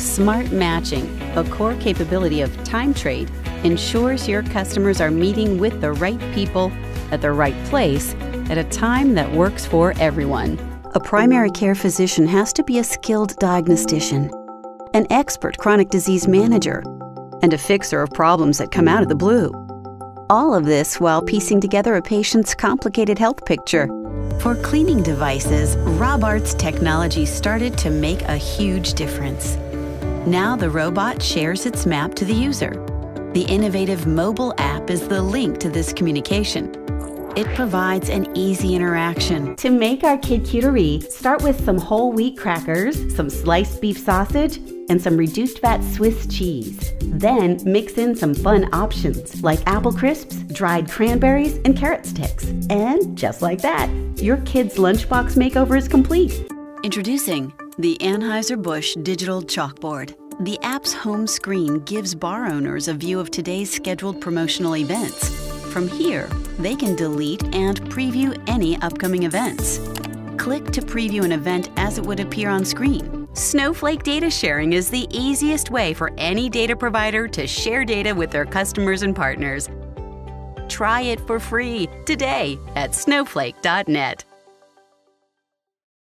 Smart Matching, a core capability of TimeTrade, ensures your customers are meeting with the right people at the right place at a time that works for everyone. A primary care physician has to be a skilled diagnostician, an expert chronic disease manager, and a fixer of problems that come out of the blue. All of this while piecing together a patient's complicated health picture. For cleaning devices, Robart's technology started to make a huge difference. Now the robot shares its map to the user. The innovative mobile app is the link to this communication. It provides an easy interaction. To make our kid cuterie, start with some whole wheat crackers, some sliced beef sausage, and some reduced fat Swiss cheese. Then mix in some fun options like apple crisps, dried cranberries, and carrot sticks. And just like that, your kid's lunchbox makeover is complete. Introducing the Anheuser-Busch Digital Chalkboard. The app's home screen gives bar owners a view of today's scheduled promotional events. From here, they can delete and preview any upcoming events. Click to preview an event as it would appear on screen. Snowflake data sharing is the easiest way for any data provider to share data with their customers and partners. Try it for free today at snowflake.net.